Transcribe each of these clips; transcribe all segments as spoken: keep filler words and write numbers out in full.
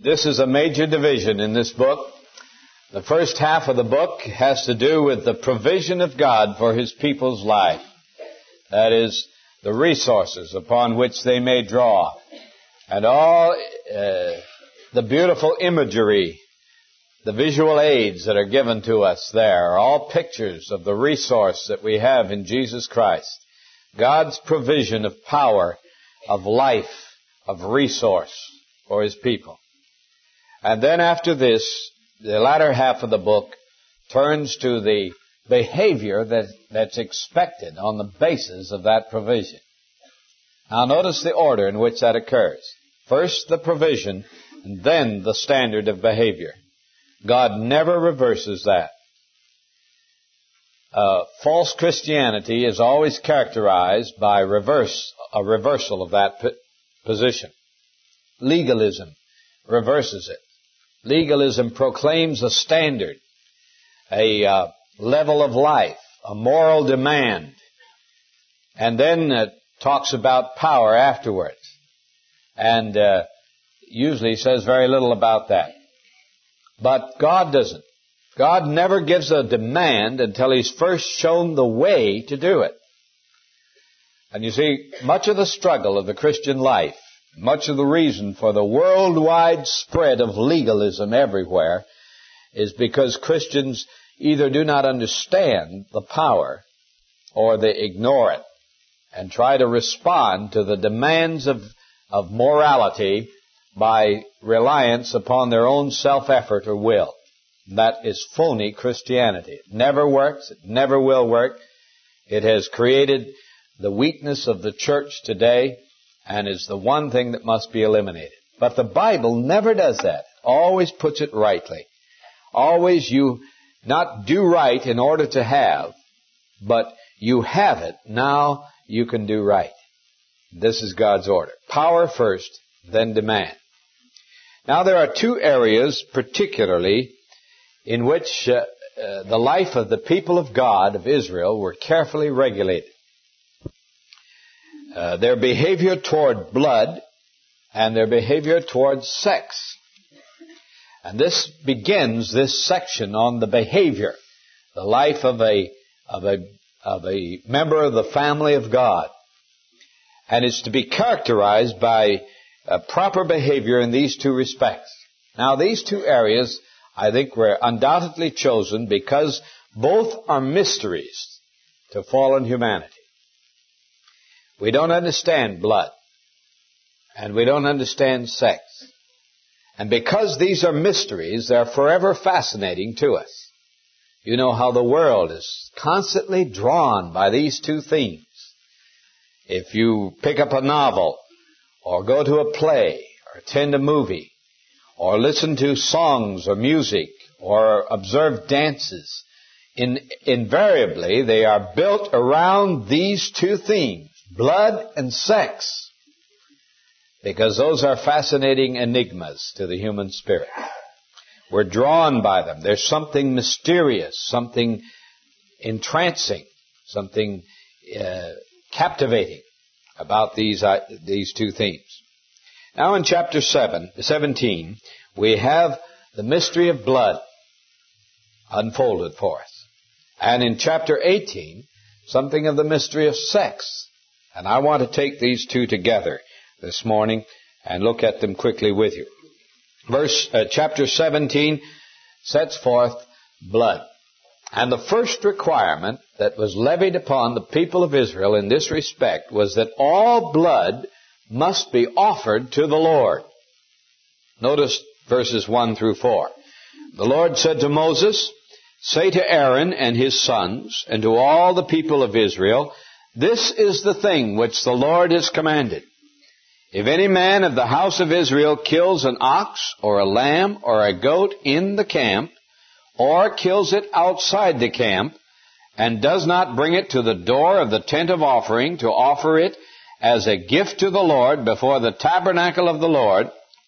This is a major division in this book. The first half of the book has to do with the provision of God for His people's life. That is, the resources upon which they may draw. And all uh, the beautiful imagery, the visual aids that are given to us there are all pictures of the resource that we have in Jesus Christ. God's provision of power, of life, of resource for His people. And then after this, the latter half of the book turns to the behavior that, that's expected on the basis of that provision. Now notice the order in which that occurs. First the provision, and then the standard of behavior. God never reverses that. Uh, false Christianity is always characterized by reverse, a reversal of that p- position. Legalism reverses it. Legalism proclaims a standard, a uh, level of life, a moral demand, and then it talks about power afterwards, and uh, usually says very little about that. But God doesn't. God never gives a demand until He's first shown the way to do it. And you see, much of the struggle of the Christian life, much of the reason for the worldwide spread of legalism everywhere is because Christians either do not understand the power or they ignore it and try to respond to the demands of, of morality by reliance upon their own self-effort or will. That is phony Christianity. It never works. It never will work. It has created the weakness of the church today and is the one thing that must be eliminated. But the Bible never does that. Always puts it rightly. Always you not do right in order to have, but you have it, now you can do right. This is God's order. Power first, then demand. Now there are two areas particularly in which uh, uh, the life of the people of God, of Israel, were carefully regulated. Uh, their behavior toward blood and their behavior toward sex. And this begins this section on the behavior, the life of a of a of a member of the family of God. And it's to be characterized by a proper behavior in these two respects. Now these two areas, I think, were undoubtedly chosen because both are mysteries to fallen humanity. We don't understand blood, and we don't understand sex. And because these are mysteries, they're forever fascinating to us. You know how the world is constantly drawn by these two themes. If you pick up a novel, or go to a play, or attend a movie, or listen to songs or music, or observe dances, in, invariably they are built around these two themes, blood and sex, because those are fascinating enigmas to the human spirit. We're drawn by them. There's something mysterious, something entrancing, something uh, captivating about these uh, these two themes. Now in chapter seven, seventeen, we have the mystery of blood unfolded for us. And in chapter eighteen, something of the mystery of sex. And I want to take these two together this morning and look at them quickly with you. Verse, uh, chapter seventeen sets forth blood. And the first requirement that was levied upon the people of Israel in this respect was that all blood must be offered to the Lord. Notice verses one through four. The Lord said to Moses, "Say to Aaron and his sons, and to all the people of Israel, this is the thing which the Lord has commanded. If any man of the house of Israel kills an ox or a lamb or a goat in the camp, or kills it outside the camp, and does not bring it to the door of the tent of offering to offer it as a gift to the Lord before the tabernacle of the Lord,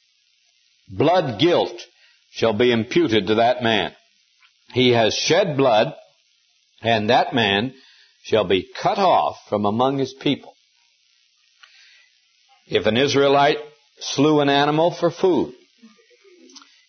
blood guilt shall be imputed to that man. He has shed blood, and that man shall be cut off from among his people. If an Israelite slew an animal for food,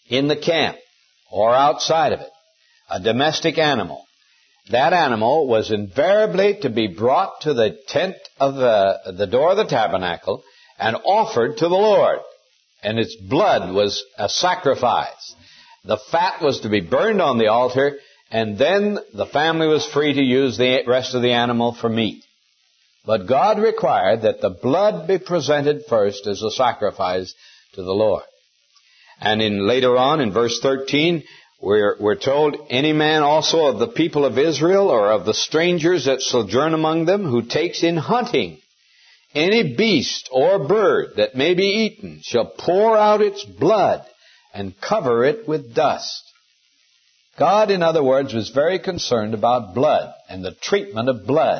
in the camp or outside of it, a domestic animal, that animal was invariably to be brought to the tent of the, the door of the tabernacle and offered to the Lord. And its blood was a sacrifice. The fat was to be burned on the altar, and then the family was free to use the rest of the animal for meat. But God required that the blood be presented first as a sacrifice to the Lord. And in later on, in verse thirteen, we're, we're told, any man also of the people of Israel or of the strangers that sojourn among them who takes in hunting any beast or bird that may be eaten shall pour out its blood and cover it with dust. God, in other words, was very concerned about blood and the treatment of blood.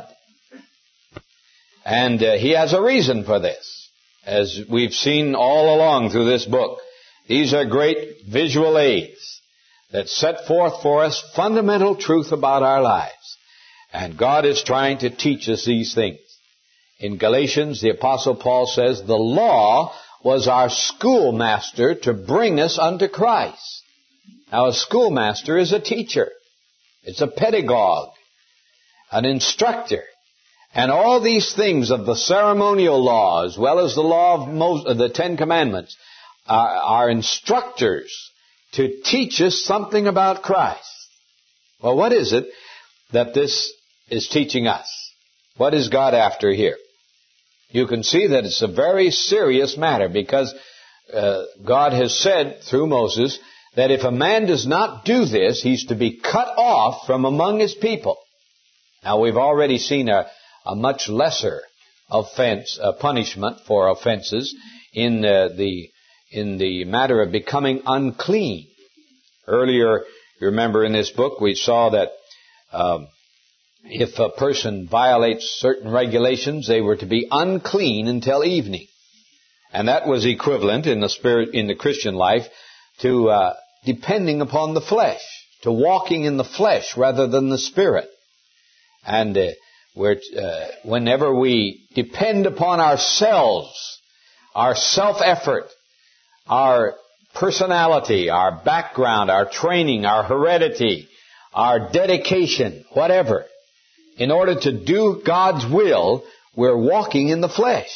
And uh, He has a reason for this, as we've seen all along through this book. These are great visual aids that set forth for us fundamental truth about our lives. And God is trying to teach us these things. In Galatians, the Apostle Paul says, the law was our schoolmaster to bring us unto Christ. Now, a schoolmaster is a teacher. It's a pedagogue, an instructor. And all these things of the ceremonial law, as well as the law of Moses, the Ten Commandments, are, are instructors to teach us something about Christ. Well, what is it that this is teaching us? What is God after here? You can see that it's a very serious matter, because uh, God has said through Moses that if a man does not do this, he's to be cut off from among his people. Now, we've already seen a, a much lesser offense, a punishment for offenses in uh, the in the matter of becoming unclean. Earlier, you remember in this book, we saw that um, if a person violates certain regulations, they were to be unclean until evening. And that was equivalent in the spirit, in the Christian life, to uh, depending upon the flesh, to walking in the flesh rather than the spirit. And uh, we're, uh, whenever we depend upon ourselves, our self-effort, our personality, our background, our training, our heredity, our dedication, whatever, in order to do God's will, we're walking in the flesh.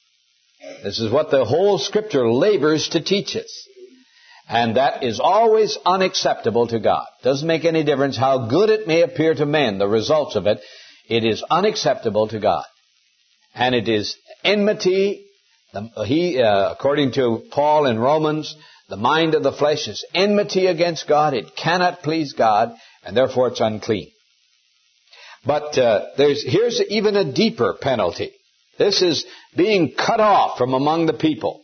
This is what the whole Scripture labors to teach us. And that is always unacceptable to God. Doesn't make any difference how good it may appear to men, the results of it. It is unacceptable to God. And it is enmity. He, uh, according to Paul in Romans, the mind of the flesh is enmity against God. It cannot please God, and therefore it's unclean. But uh, there's here's even a deeper penalty. This is being cut off from among the people.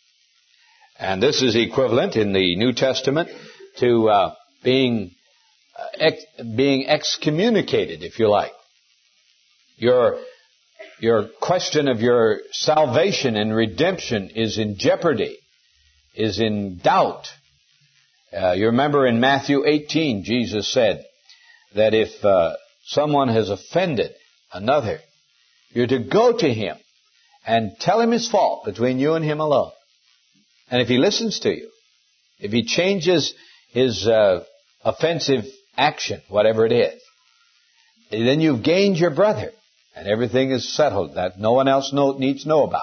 And this is equivalent in the New Testament to uh, being uh, ex- being excommunicated, if you like. Your your question of your salvation and redemption is in jeopardy, is in doubt. Uh, you remember in Matthew eighteen, Jesus said that if uh, someone has offended another, you're to go to him and tell him his fault between you and him alone. And if he listens to you, if he changes his uh, offensive action, whatever it is, then you've gained your brother, and everything is settled. That no one else know, needs to know about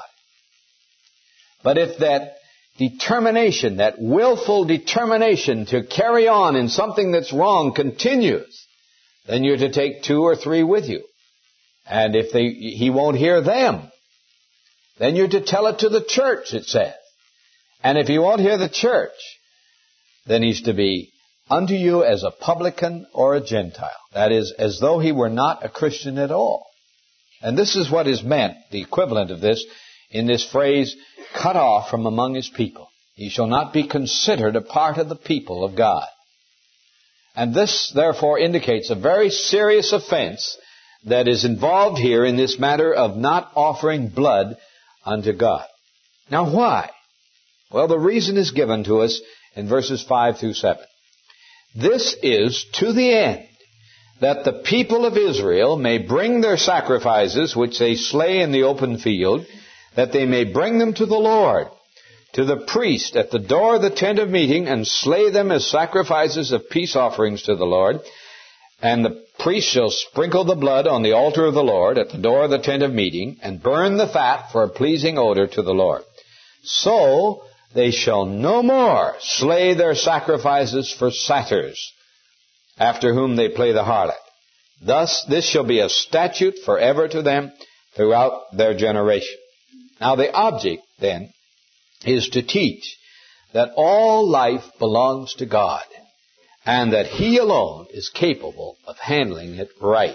it. But if that determination, that willful determination to carry on in something that's wrong continues, then you're to take two or three with you. And if they, he won't hear them, then you're to tell it to the church, it says. And if he won't hear the church, then he's to be unto you as a publican or a Gentile. That is, as though he were not a Christian at all. And this is what is meant, the equivalent of this, in this phrase, cut off from among his people. He shall not be considered a part of the people of God. And this, therefore, indicates a very serious offense that is involved here in this matter of not offering blood unto God. Now, why? Well, the reason is given to us in verses five through seven. This is to the end that the people of Israel may bring their sacrifices, which they slay in the open field, that they may bring them to the Lord, to the priest at the door of the tent of meeting, and slay them as sacrifices of peace offerings to the Lord. And the priest shall sprinkle the blood on the altar of the Lord at the door of the tent of meeting, and burn the fat for a pleasing odor to the Lord. So they shall no more slay their sacrifices for satyrs, after whom they play the harlot. Thus this shall be a statute forever to them throughout their generation. Now the object, then, is to teach that all life belongs to God, and that He alone is capable of handling it right.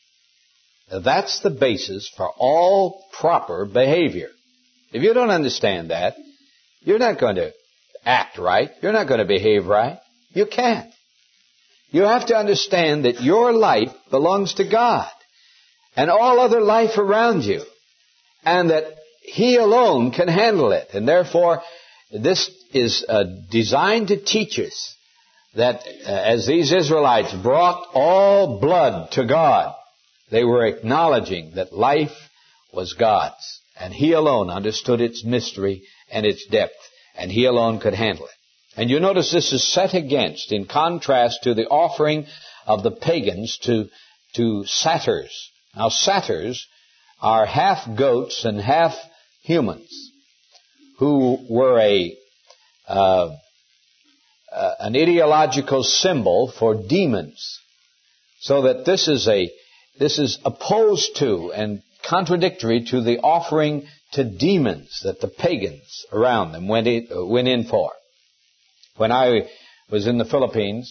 Now, that's the basis for all proper behavior. If you don't understand that, you're not going to act right. You're not going to behave right. You can't. You have to understand that your life belongs to God and all other life around you, and that He alone can handle it. And therefore, this is uh, designed to teach us that uh, as these Israelites brought all blood to God, they were acknowledging that life was God's, and He alone understood its mystery and its depth, and He alone could handle it. And you notice this is set against, in contrast to the offering of the pagans to, to satyrs. Now, satyrs are half goats and half humans, who were a uh, uh, an ideological symbol for demons. So that this is a this is opposed to and contradictory to the offering to demons that the pagans around them went in, uh, went in for. When I was in the Philippines,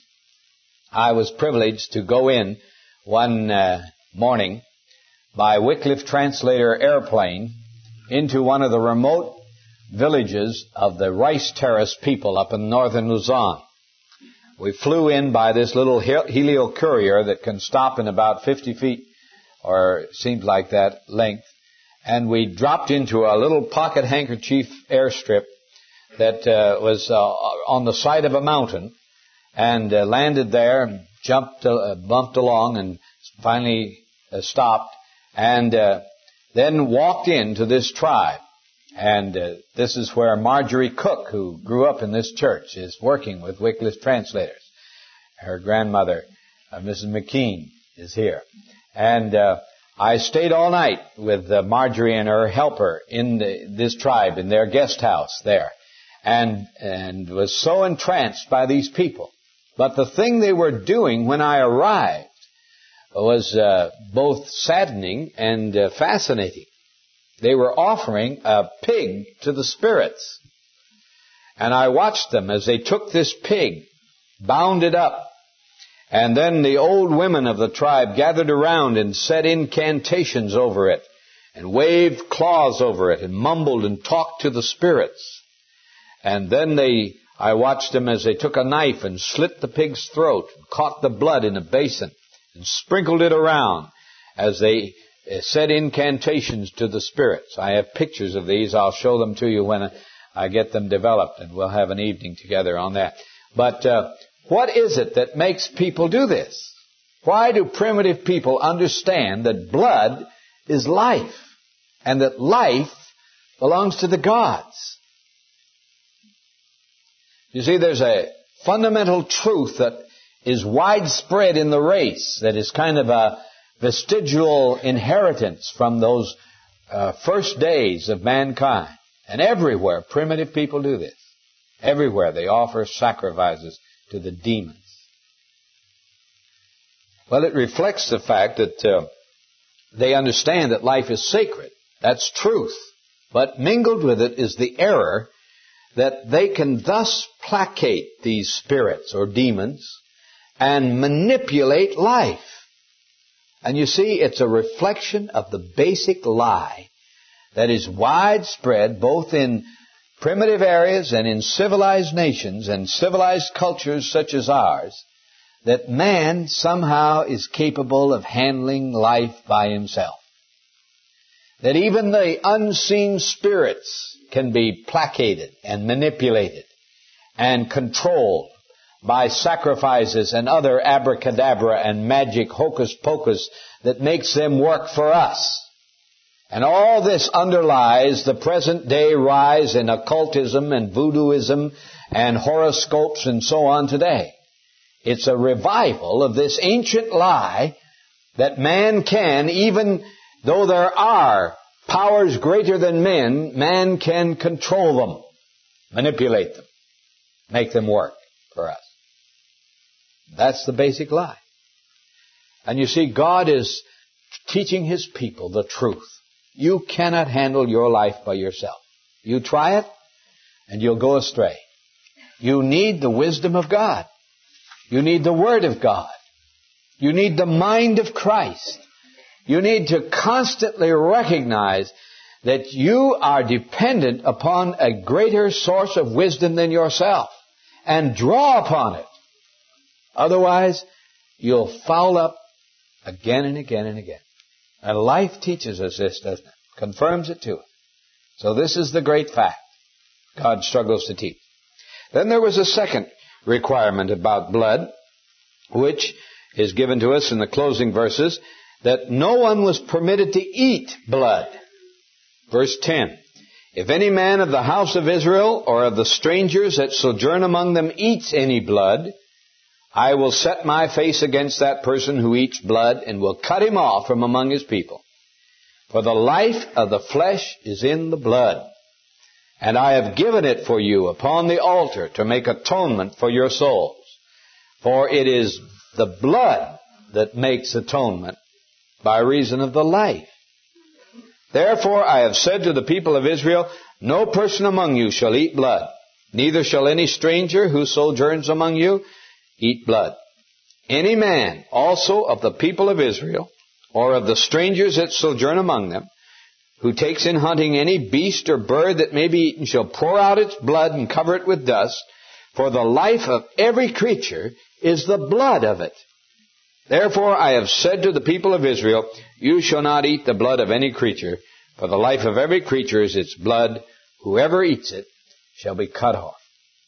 I was privileged to go in one uh, morning by Wycliffe Translator airplane into one of the remote villages of the Rice Terrace people up in northern Luzon. We flew in by this little helio courier that can stop in about fifty feet, or seems like that length, and we dropped into a little pocket handkerchief airstrip that uh, was uh, on the side of a mountain, and uh, landed there and jumped, uh, bumped along, and finally uh, stopped, and uh, then walked into this tribe. And uh, this is where Marjorie Cook, who grew up in this church, is working with Wycliffe translators. Her grandmother, uh, Missus McKean, is here. And uh, I stayed all night with uh, Marjorie and her helper in the, this tribe, in their guest house there, and and was so entranced by these people. But the thing they were doing when I arrived was uh, both saddening and uh, fascinating. They were offering a pig to the spirits. And I watched them as they took this pig, bound it up, and then the old women of the tribe gathered around and said incantations over it, and waved claws over it, and mumbled and talked to the spirits. And then they, I watched them as they took a knife and slit the pig's throat, and caught the blood in a basin, and sprinkled it around as they said incantations to the spirits. I have pictures of these. I'll show them to you when I get them developed, and we'll have an evening together on that. But uh, what is it that makes people do this? Why do primitive people understand that blood is life, and that life belongs to the gods? You see, there's a fundamental truth that is widespread in the race, that is kind of a vestigial inheritance from those uh, first days of mankind. And everywhere, primitive people do this. Everywhere they offer sacrifices to the demons. Well, it reflects the fact that uh, they understand that life is sacred. That's truth. But mingled with it is the error that they can thus placate these spirits or demons and manipulate life. And you see, it's a reflection of the basic lie that is widespread both in primitive areas and in civilized nations and civilized cultures such as ours, that man somehow is capable of handling life by himself. That even the unseen spirits can be placated and manipulated and controlled by sacrifices and other abracadabra and magic hocus pocus that makes them work for us. And all this underlies the present day rise in occultism and voodooism and horoscopes and so on today. It's a revival of this ancient lie that man can, even though there are powers greater than men, man can control them, manipulate them, make them work for us. That's the basic lie. And you see, God is teaching His people the truth. You cannot handle your life by yourself. You try it, and you'll go astray. You need the wisdom of God. You need the Word of God. You need the mind of Christ. You need to constantly recognize that you are dependent upon a greater source of wisdom than yourself, and draw upon it. Otherwise, you'll foul up again and again and again. And life teaches us this, doesn't it? Confirms it to us. So this is the great fact God struggles to teach. Then there was a second requirement about blood, which is given to us in the closing verses, that no one was permitted to eat blood. Verse ten. If any man of the house of Israel or of the strangers that sojourn among them eats any blood, I will set my face against that person who eats blood and will cut him off from among his people. For the life of the flesh is in the blood. And I have given it for you upon the altar to make atonement for your souls. For it is the blood that makes atonement by reason of the life. Therefore I have said to the people of Israel, no person among you shall eat blood, neither shall any stranger who sojourns among you eat blood. Any man also of the people of Israel, or of the strangers that sojourn among them, who takes in hunting any beast or bird that may be eaten, shall pour out its blood and cover it with dust, for the life of every creature is the blood of it. Therefore I have said to the people of Israel, you shall not eat the blood of any creature, for the life of every creature is its blood. Whoever eats it shall be cut off.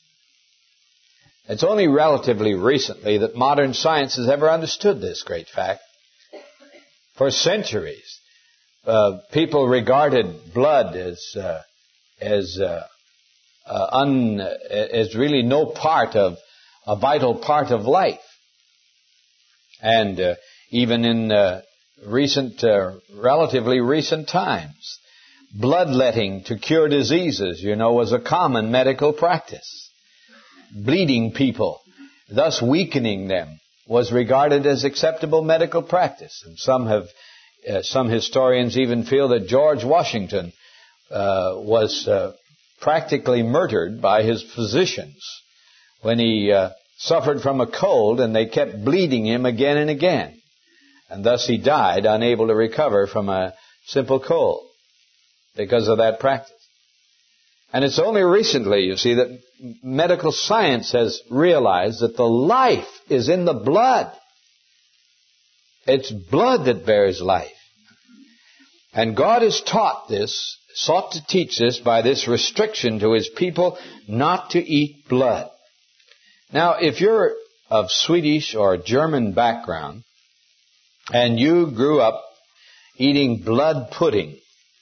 It's only relatively recently that modern science has ever understood this great fact. For centuries, uh, people regarded blood as uh, as uh, uh, un, as really no part of a vital part of life. And uh, even in uh, recent, uh, relatively recent times, bloodletting to cure diseases, you know, was a common medical practice. Bleeding people, thus weakening them, was regarded as acceptable medical practice. And some have, uh, some historians even feel that George Washington uh, was uh, practically murdered by his physicians when he uh, suffered from a cold, and they kept bleeding him again and again. And thus he died, unable to recover from a simple cold because of that practice. And it's only recently, you see, that medical science has realized that the life is in the blood. It's blood that bears life. And God has taught this, sought to teach this by this restriction to His people not to eat blood. Now, if you're of Swedish or German background, and you grew up eating blood pudding,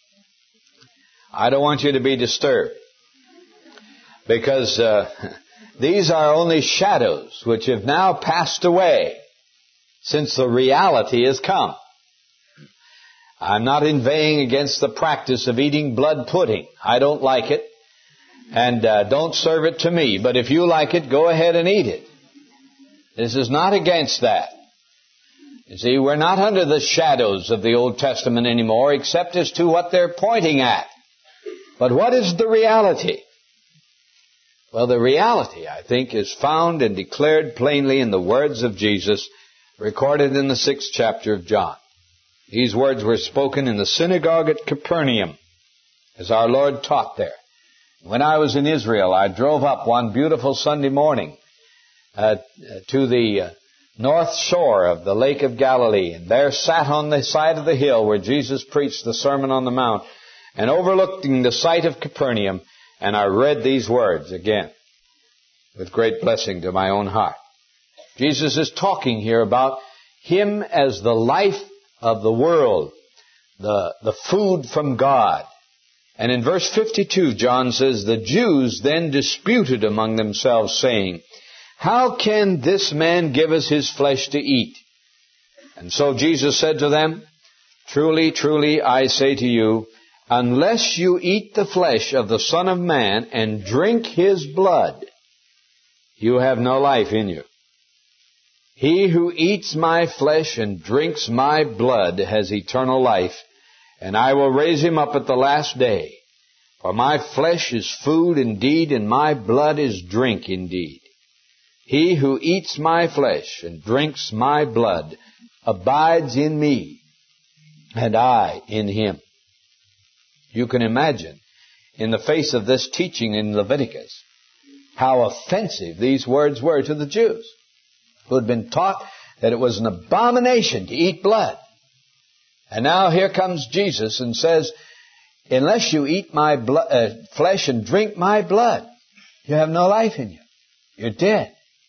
I don't want you to be disturbed, because uh, these are only shadows which have now passed away since the reality has come. I'm not inveighing against the practice of eating blood pudding. I don't like it, and uh, don't serve it to me. But if you like it, go ahead and eat it. This is not against that. You see, we're not under the shadows of the Old Testament anymore, except as to what they're pointing at. But what is the reality? Well, the reality, I think, is found and declared plainly in the words of Jesus recorded in the sixth chapter of John. These words were spoken in the synagogue at Capernaum, as our Lord taught there. When I was in Israel, I drove up one beautiful Sunday morning uh, to the uh, north shore of the Lake of Galilee, and there sat on the side of the hill where Jesus preached the Sermon on the Mount, and overlooking the site of Capernaum, and I read these words again with great blessing to my own heart. Jesus is talking here about Him as the life of the world, the, the food from God. And in verse fifty-two, John says, the Jews then disputed among themselves, saying, how can this man give us his flesh to eat? And so Jesus said to them, truly, truly, I say to you, unless you eat the flesh of the Son of Man and drink his blood, you have no life in you. He who eats my flesh and drinks my blood has eternal life, and I will raise him up at the last day. For my flesh is food indeed, and my blood is drink indeed. He who eats my flesh and drinks my blood abides in me, and I in him. You can imagine, in the face of this teaching in Leviticus, how offensive these words were to the Jews, who had been taught that it was an abomination to eat blood. And now here comes Jesus and says, unless you eat my blood, uh, flesh and drink my blood, you have no life in you. You're dead.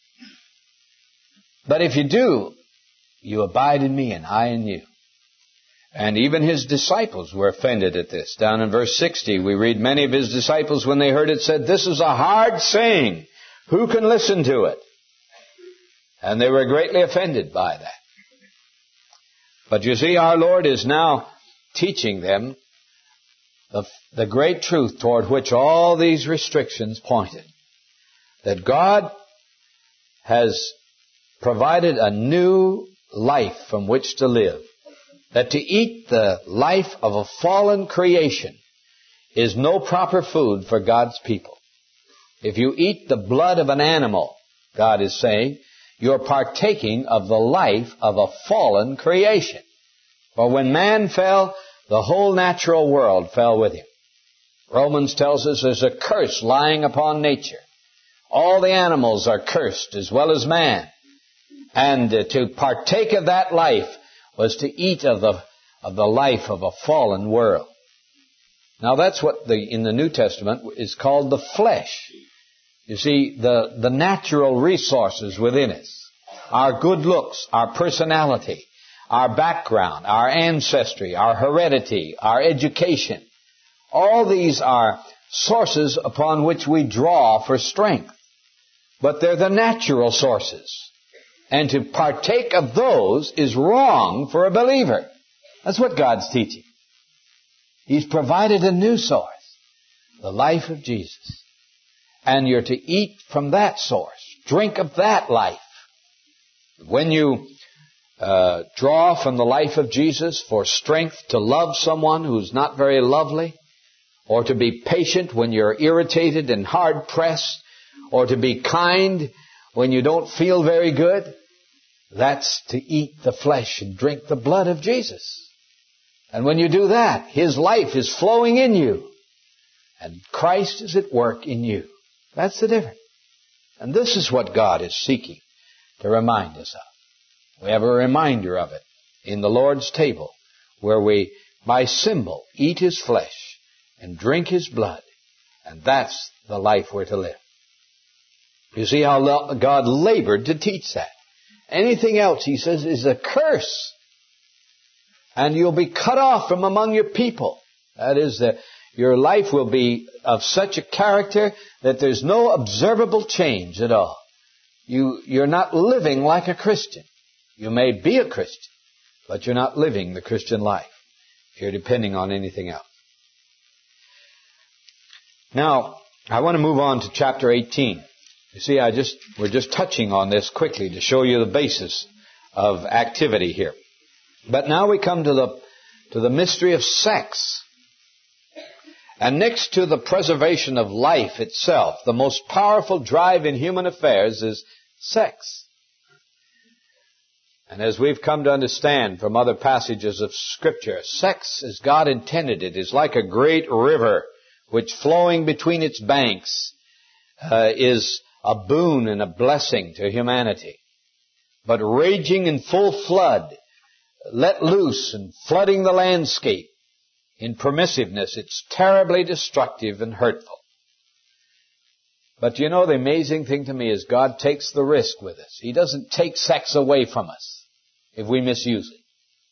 But if you do, you abide in me and I in you. And even his disciples were offended at this. Down in verse sixty, we read, many of his disciples, when they heard it, said, this is a hard saying. Who can listen to it? And they were greatly offended by that. But you see, our Lord is now teaching them the, the great truth toward which all these restrictions pointed. That God has provided a new life from which to live. That to eat the life of a fallen creation is no proper food for God's people. If you eat the blood of an animal, God is saying, you're partaking of the life of a fallen creation. For when man fell, the whole natural world fell with him. Romans tells us there's a curse lying upon nature. All the animals are cursed as well as man. And uh, to partake of that life was to eat of the of the life of a fallen world. Now that's what the in the New Testament is called the flesh. You see, the, the natural resources within us, our good looks, our personality, our background, our ancestry, our heredity, our education, all these are sources upon which we draw for strength. But they're the natural sources. And to partake of those is wrong for a believer. That's what God's teaching. He's provided a new source, the life of Jesus. And you're to eat from that source. Drink of that life. When you uh, draw from the life of Jesus for strength to love someone who's not very lovely, or to be patient when you're irritated and hard-pressed, or to be kind when you don't feel very good, that's to eat the flesh and drink the blood of Jesus. And when you do that, His life is flowing in you, and Christ is at work in you. That's the difference. And this is what God is seeking to remind us of. We have a reminder of it in the Lord's table, where we, by symbol, eat His flesh and drink His blood. And that's the life we're to live. You see how God labored to teach that. Anything else, He says, is a curse. And you'll be cut off from among your people. That is, that your life will be of such a character that there's no observable change at all. You, you're not living like a Christian. You may be a Christian, but you're not living the Christian life if you're depending on anything else. Now, I want to move on to chapter eighteen. You see, I just we're just touching on this quickly to show you the basis of activity here. But now we come to the to the mystery of sex. And next to the preservation of life itself, the most powerful drive in human affairs is sex. And as we've come to understand from other passages of Scripture, sex, as God intended it, is like a great river which, flowing between its banks, uh, is a boon and a blessing to humanity. But raging in full flood, let loose and flooding the landscape, in permissiveness, it's terribly destructive and hurtful. But you know, the amazing thing to me is God takes the risk with us. He doesn't take sex away from us if we misuse it.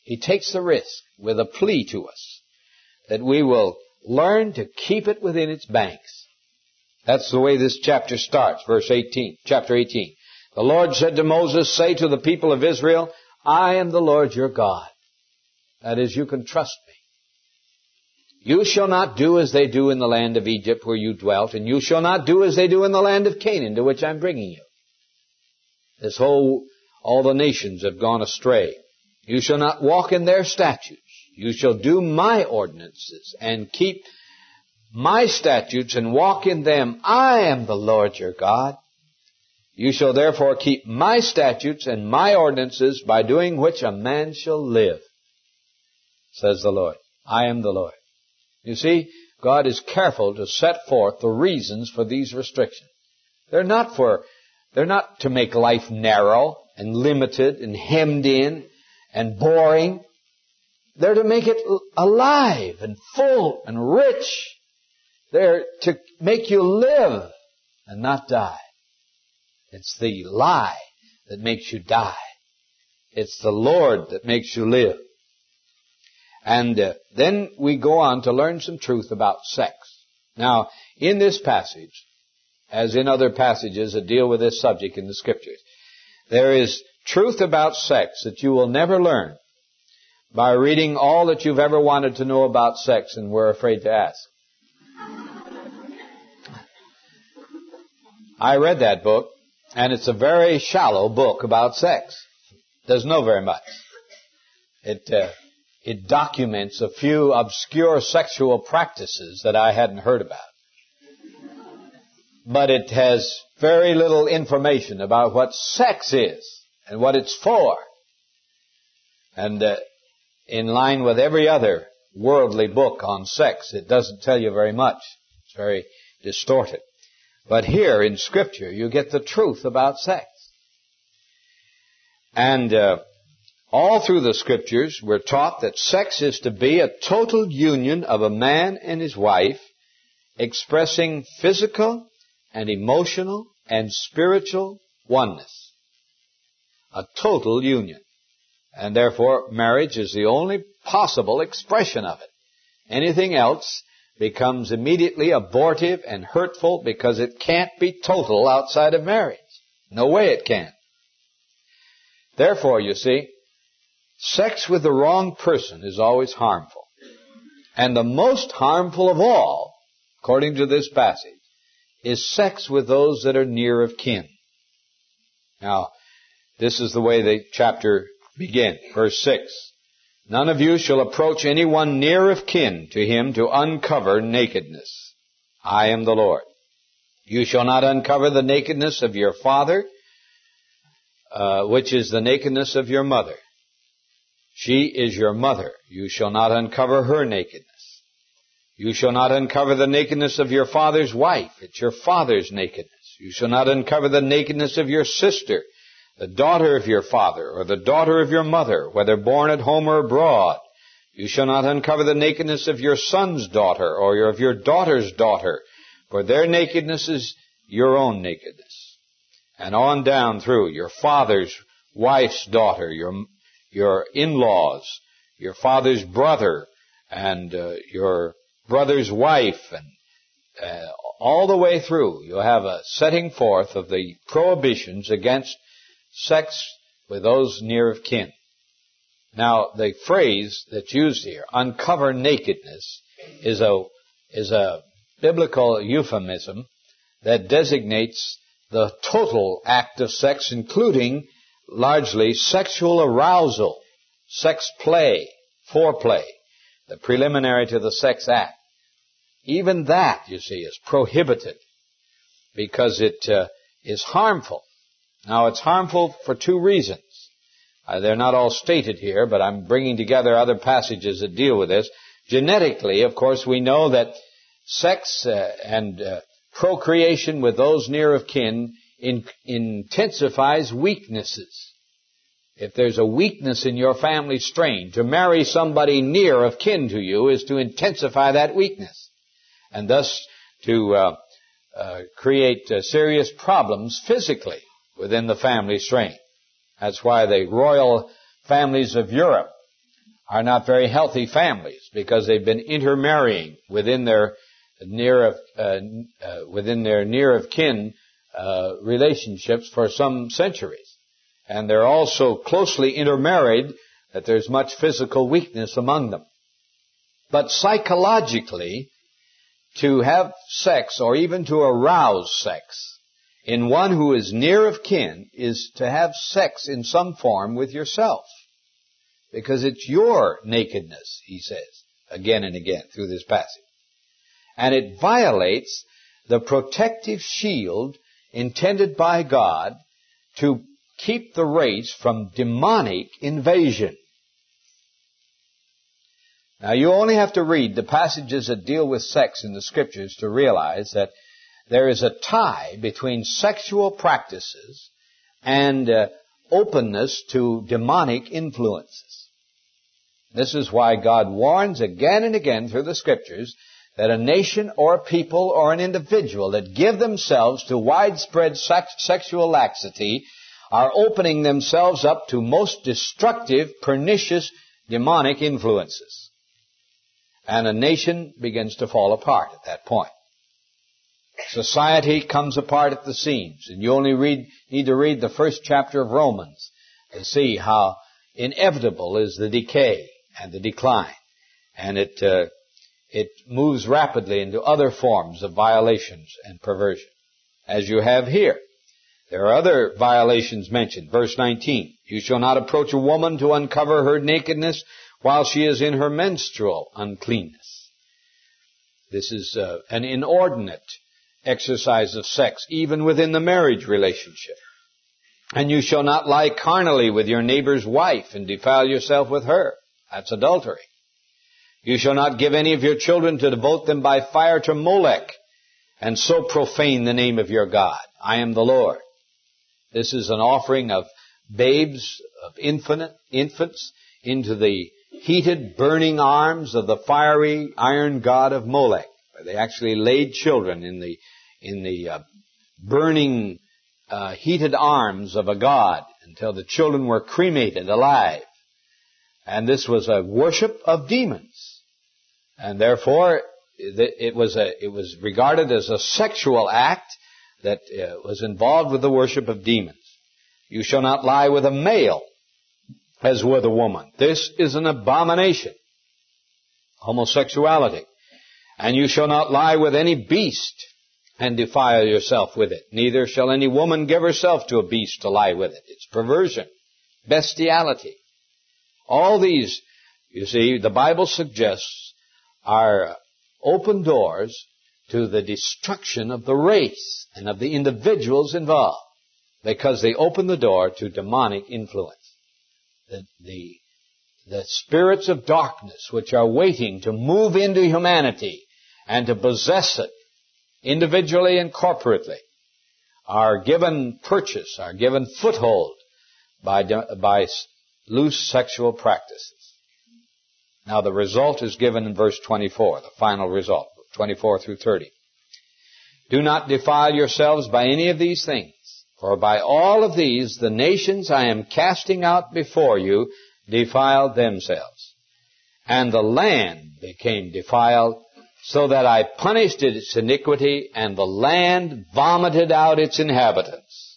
He takes the risk with a plea to us that we will learn to keep it within its banks. That's the way this chapter starts, verse eighteen, chapter eighteen. The Lord said to Moses, say to the people of Israel, I am the Lord your God. That is, you can trust me. You shall not do as they do in the land of Egypt where you dwelt, and you shall not do as they do in the land of Canaan to which I'm bringing you. This whole, all the nations have gone astray. You shall not walk in their statutes. You shall do my ordinances and keep my statutes and walk in them. I am the Lord your God. You shall therefore keep my statutes and my ordinances, by doing which a man shall live, says the Lord. I am the Lord. You see, God is careful to set forth the reasons for these restrictions. They're not for, they're not to make life narrow and limited and hemmed in and boring. They're to make it alive and full and rich. They're to make you live and not die. It's the lie that makes you die. It's the Lord that makes you live. And uh, then we go on to learn some truth about sex. Now, in this passage, as in other passages that deal with this subject in the Scriptures, there is truth about sex that you will never learn by reading all that you've ever wanted to know about sex and were afraid to ask. I read that book, and it's a very shallow book about sex. Doesn't know very much. It uh, it documents a few obscure sexual practices that I hadn't heard about. But it has very little information about what sex is and what it's for. And uh, in line with every other worldly book on sex, it doesn't tell you very much. It's very distorted. But here in Scripture, you get the truth about sex. And uh, all through the Scriptures, we're taught that sex is to be a total union of a man and his wife, expressing physical and emotional and spiritual oneness. A total union. And therefore, marriage is the only possible expression of it. Anything else becomes immediately abortive and hurtful because it can't be total outside of marriage. No way it can. Therefore, you see, sex with the wrong person is always harmful. And the most harmful of all, according to this passage, is sex with those that are near of kin. Now, this is the way the chapter begins. Verse six. None of you shall approach anyone near of kin to him to uncover nakedness. I am the Lord. You shall not uncover the nakedness of your father, uh, which is the nakedness of your mother. She is your mother. You shall not uncover her nakedness. You shall not uncover the nakedness of your father's wife. It's your father's nakedness. You shall not uncover the nakedness of your sister, the daughter of your father, or the daughter of your mother, whether born at home or abroad. You shall not uncover the nakedness of your son's daughter, or of your daughter's daughter, for their nakedness is your own nakedness. And on down through, your father's wife's daughter, your your in-laws, your father's brother, and uh, your brother's wife, and uh, all the way through, you'll have a setting forth of the prohibitions against sex with those near of kin. Now, the phrase that's used here, uncover nakedness, is a is a biblical euphemism that designates the total act of sex, including largely sexual arousal, sex play, foreplay, the preliminary to the sex act. Even that, you see, is prohibited because it uh, is harmful. Now, it's harmful for two reasons. Uh, they're not all stated here, but I'm bringing together other passages that deal with this. Genetically, of course, we know that sex uh, and uh, procreation with those near of kin in, intensifies weaknesses. If there's a weakness in your family strain, to marry somebody near of kin to you is to intensify that weakness, and thus to uh, uh, create uh, serious problems physically within the family strain. That's why the royal families of Europe are not very healthy families because they've been intermarrying within their near of, uh, uh, within their near of kin uh, relationships for some centuries. And they're also closely intermarried that there's much physical weakness among them. But psychologically, to have sex or even to arouse sex in one who is near of kin is to have sex in some form with yourself. Because it's your nakedness, he says, again and again through this passage. And it violates the protective shield intended by God to keep the race from demonic invasion. Now, you only have to read the passages that deal with sex in the Scriptures to realize that there is a tie between sexual practices and uh, openness to demonic influences. This is why God warns again and again through the Scriptures that a nation or a people or an individual that give themselves to widespread sex- sexual laxity are opening themselves up to most destructive, pernicious, demonic influences. And a nation begins to fall apart at that point. Society comes apart at the seams. And you only read, need to read the first chapter of Romans to see how inevitable is the decay and the decline. And it uh, it moves rapidly into other forms of violations and perversion, as you have here. There are other violations mentioned. Verse nineteen, you shall not approach a woman to uncover her nakedness while she is in her menstrual uncleanness. This is uh, an inordinate exercise of sex, even within the marriage relationship. And you shall not lie carnally with your neighbor's wife and defile yourself with her. That's adultery. You shall not give any of your children to devote them by fire to Molech, and so profane the name of your God. I am the Lord. This is an offering of babes, of infinite, infants, into the heated, burning arms of the fiery iron god of Molech, where they actually laid children in the in the uh, burning, uh, heated arms of a god until the children were cremated alive. And this was a worship of demons. And therefore, it was a, it was regarded as a sexual act that uh, was involved with the worship of demons. You shall not lie with a male as with a woman. This is an abomination. Homosexuality. And you shall not lie with any beast and defile yourself with it. Neither shall any woman give herself to a beast to lie with it. It's perversion, bestiality. All these, you see, the Bible suggests are open doors to the destruction of the race and of the individuals involved, because they open the door to demonic influence. The, the, the spirits of darkness which are waiting to move into humanity and to possess it individually and corporately are given purchase, are given foothold by, by loose sexual practices. Now the result is given in verse twenty-four, the final result, twenty-four through thirty. Do not defile yourselves by any of these things, for by all of these the nations I am casting out before you defiled themselves. And the land became defiled, so that I punished its iniquity, and the land vomited out its inhabitants.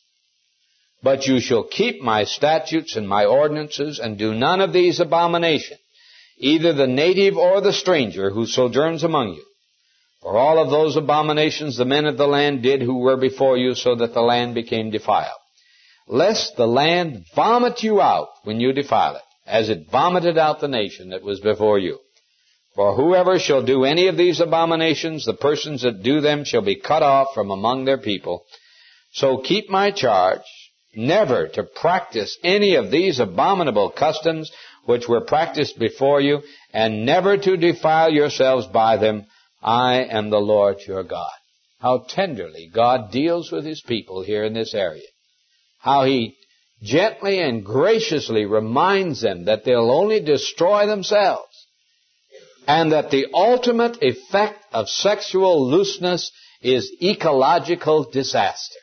But you shall keep my statutes and my ordinances, and do none of these abominations, either the native or the stranger who sojourns among you. For all of those abominations the men of the land did who were before you, so that the land became defiled. Lest the land vomit you out when you defile it, as it vomited out the nation that was before you. For whoever shall do any of these abominations, the persons that do them shall be cut off from among their people. So keep my charge, never to practice any of these abominable customs which were practiced before you, and never to defile yourselves by them. I am the Lord your God. How tenderly God deals with His people here in this area. How He gently and graciously reminds them that they'll only destroy themselves, and that the ultimate effect of sexual looseness is ecological disaster.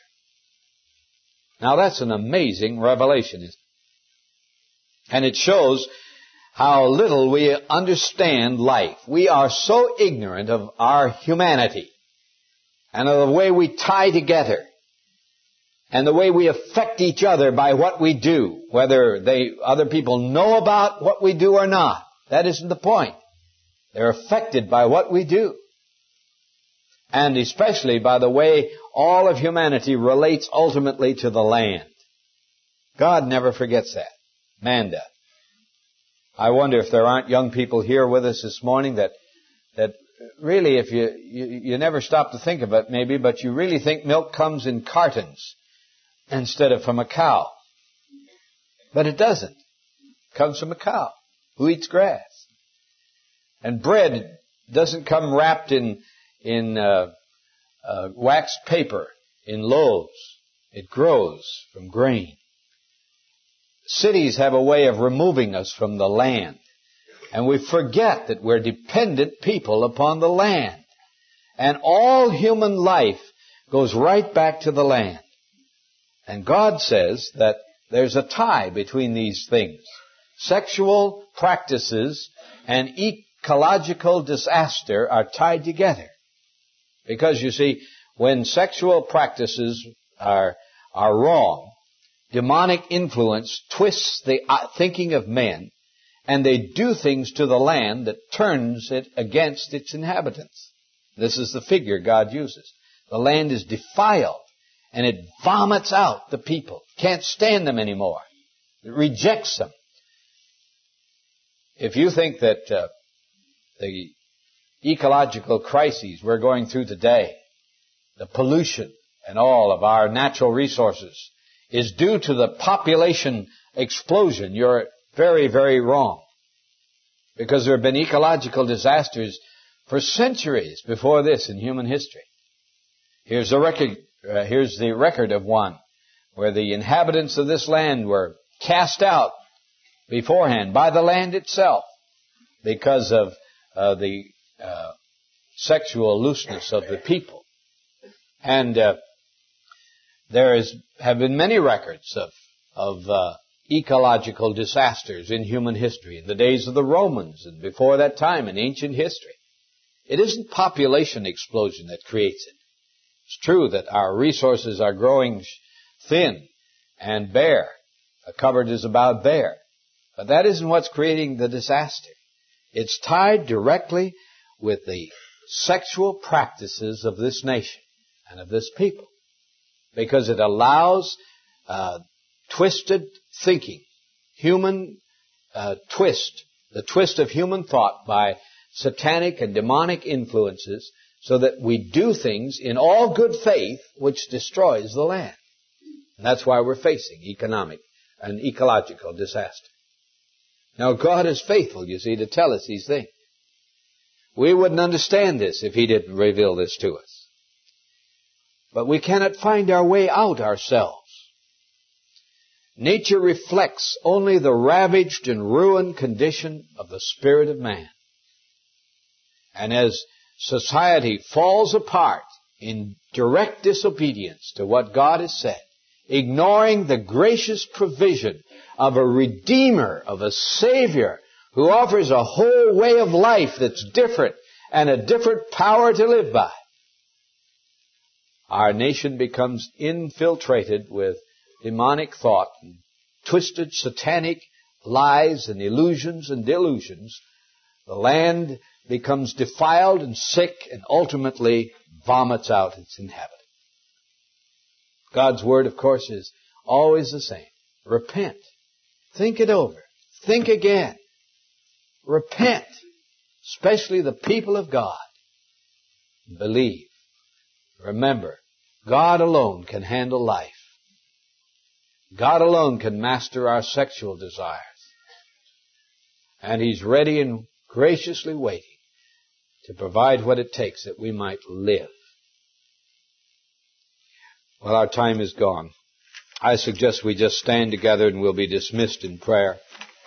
Now that's an amazing revelation, isn't it? And it shows how little we understand life. We are so ignorant of our humanity and of the way we tie together and the way we affect each other by what we do, whether they other people know about what we do or not. That isn't the point. They're affected by what we do. And especially by the way all of humanity relates ultimately to the land. God never forgets that. Man does. I wonder if there aren't young people here with us this morning that that really, if you, you you never stop to think of it maybe, but you really think milk comes in cartons instead of from a cow. But it doesn't. It comes from a cow who eats grass. And bread doesn't come wrapped in in uh, uh, waxed paper in loaves. It grows from grain. Cities have a way of removing us from the land. And we forget that we're dependent people upon the land. And all human life goes right back to the land. And God says that there's a tie between these things. Sexual practices and ecological disaster are tied together. Because, you see, when sexual practices are, are wrong, demonic influence twists the thinking of men, and they do things to the land that turns it against its inhabitants. This is the figure God uses. The land is defiled, and it vomits out the people. Can't stand them anymore. It rejects them. If you think that uh, the ecological crises we're going through today, the pollution and all of our natural resources, is due to the population explosion, you're very, very wrong. Because there have been ecological disasters for centuries before this in human history. Here's the record, uh, here's the record of one where the inhabitants of this land were cast out beforehand by the land itself because of uh, the uh, sexual looseness of the people. And uh, there is, have been many records of, of uh, ecological disasters in human history, in the days of the Romans and before that time in ancient history. It isn't population explosion that creates it. It's true that our resources are growing thin and bare. A cupboard is about bare. But that isn't what's creating the disaster. It's tied directly with the sexual practices of this nation and of this people. Because it allows uh, twisted thinking, human uh, twist, the twist of human thought by satanic and demonic influences, so that we do things in all good faith which destroys the land. And that's why we're facing economic and ecological disaster. Now, God is faithful, you see, to tell us these things. We wouldn't understand this if He didn't reveal this to us. But we cannot find our way out ourselves. Nature reflects only the ravaged and ruined condition of the spirit of man. And as society falls apart in direct disobedience to what God has said, ignoring the gracious provision of a Redeemer, of a Savior, who offers a whole way of life that's different and a different power to live by, our nation becomes infiltrated with demonic thought and twisted satanic lies and illusions and delusions. The land becomes defiled and sick and ultimately vomits out its inhabitants. God's word, of course, is always the same. Repent. Think it over. Think again. Repent. Especially the people of God. Believe. Remember, God alone can handle life. God alone can master our sexual desires. And He's ready and graciously waiting to provide what it takes that we might live. Well, our time is gone. I suggest we just stand together and we'll be dismissed in prayer.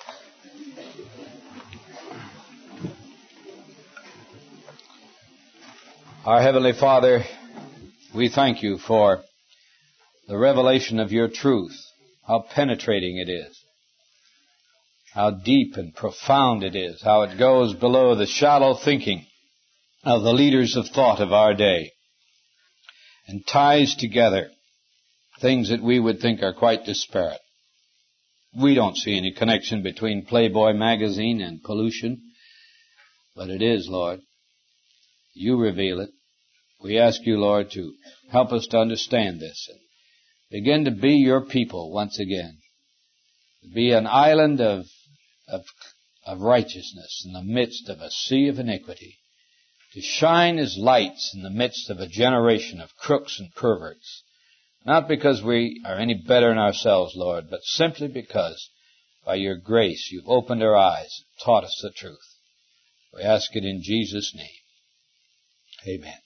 Our Heavenly Father, we thank You for the revelation of Your truth, how penetrating it is. how deep and profound it is, how it goes below the shallow thinking of the leaders of thought of our day and ties together things that we would think are quite disparate. We don't see any connection between Playboy magazine and pollution, but it is, Lord. You reveal it. We ask you, Lord, to help us to understand this and begin to be your people once again. Be an island of, of, of righteousness in the midst of a sea of iniquity. To shine as lights in the midst of a generation of crooks and perverts. Not because we are any better in ourselves, Lord, but simply because by your grace you've opened our eyes and taught us the truth. We ask it in Jesus' name. Amen.